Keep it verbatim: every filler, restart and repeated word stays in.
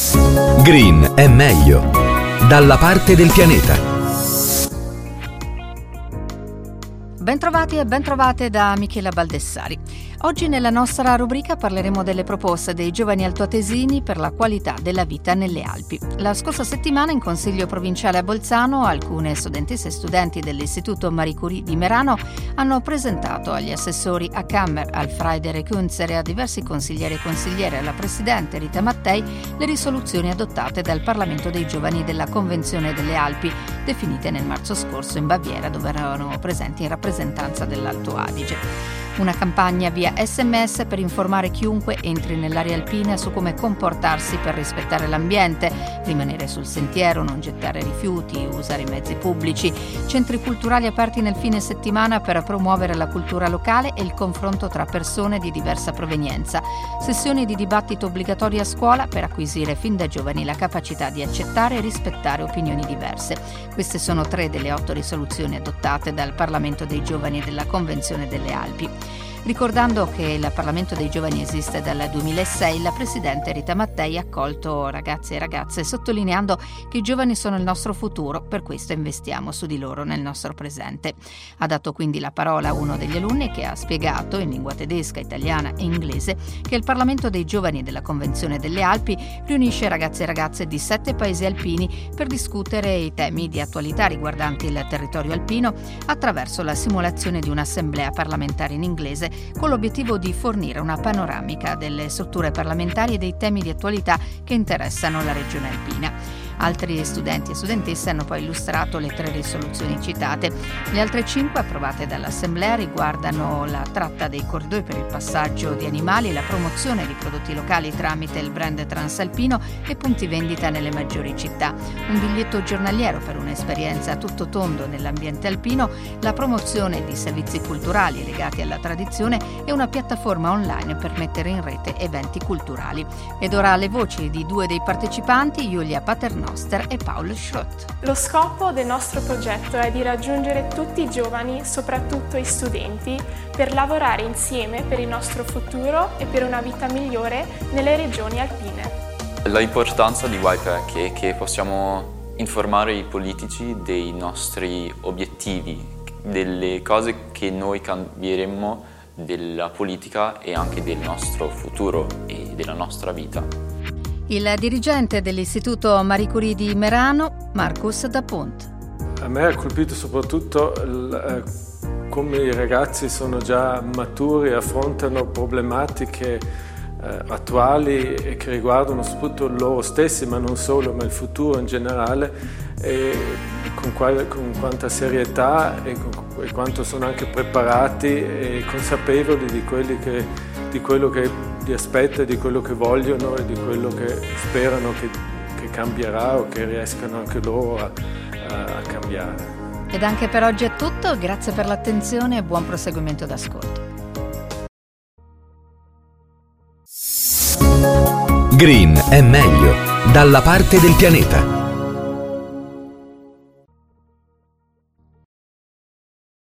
Green è meglio. Dalla parte del pianeta. Bentrovati e bentrovate da Michela Baldessari. Oggi nella nostra rubrica parleremo delle proposte dei giovani altoatesini per la qualità della vita nelle Alpi. La scorsa settimana in Consiglio Provinciale a Bolzano alcune studentesse e studenti dell'Istituto Marie Curie di Merano hanno presentato agli assessori a Cammer, al Freider Kunzer e a diversi consiglieri e consigliere alla Presidente Rita Mattei le risoluzioni adottate dal Parlamento dei Giovani della Convenzione delle Alpi, definite nel marzo scorso in Baviera, dove erano presenti in rappresentanza dell'Alto Adige. Una campagna via sms per informare chiunque entri nell'area alpina su come comportarsi per rispettare l'ambiente, rimanere sul sentiero, non gettare rifiuti, usare i mezzi pubblici, centri culturali aperti nel fine settimana per promuovere la cultura locale e il confronto tra persone di diversa provenienza, sessioni di dibattito obbligatorie a scuola per acquisire fin da giovani la capacità di accettare e rispettare opinioni diverse. Queste sono tre delle otto risoluzioni adottate dal Parlamento dei Giovani della Convenzione delle Alpi. Ricordando che il Parlamento dei Giovani esiste dal duemilasei, la Presidente Rita Mattei ha accolto ragazzi e ragazze sottolineando che i giovani sono il nostro futuro, per questo investiamo su di loro nel nostro presente. Ha dato quindi la parola a uno degli alunni che ha spiegato in lingua tedesca, italiana e inglese che il Parlamento dei Giovani della Convenzione delle Alpi riunisce ragazzi e ragazze di sette paesi alpini per discutere i temi di attualità riguardanti il territorio alpino attraverso la simulazione di un'assemblea parlamentare in inglese con l'obiettivo di fornire una panoramica delle strutture parlamentari e dei temi di attualità che interessano la regione alpina. Altri studenti e studentesse hanno poi illustrato le tre risoluzioni citate. Le altre cinque approvate dall'Assemblea riguardano la tratta dei corridoi per il passaggio di animali, la promozione di prodotti locali tramite il brand transalpino e punti vendita nelle maggiori città, un biglietto giornaliero per un'esperienza a tutto tondo nell'ambiente alpino, la promozione di servizi culturali legati alla tradizione e una piattaforma online per mettere in rete eventi culturali. Ed ora le voci di due dei partecipanti, Julia Paternoster e Paul Schrott. Lo scopo del nostro progetto è di raggiungere tutti i giovani, soprattutto i studenti, per lavorare insieme per il nostro futuro e per una vita migliore nelle regioni alpine. L'importanza di WIPEC è che possiamo informare i politici dei nostri obiettivi, delle cose che noi cambieremmo della politica e anche del nostro futuro e della nostra vita. Il dirigente dell'Istituto Marie Curie di Merano, Marcus Dapunt. A me ha colpito soprattutto il, eh, come i ragazzi sono già maturi, affrontano problematiche eh, attuali e che riguardano soprattutto loro stessi, ma non solo, ma il futuro in generale, e con, quale, con quanta serietà e, con, e quanto sono anche preparati e consapevoli di, quelli che, di quello che li aspetta, di quello che vogliono e di quello che sperano che, che cambierà o che riescano anche loro a, a, a cambiare. Ed anche per oggi è tutto, grazie per l'attenzione e buon proseguimento d'ascolto. Green è meglio. Dalla parte del pianeta.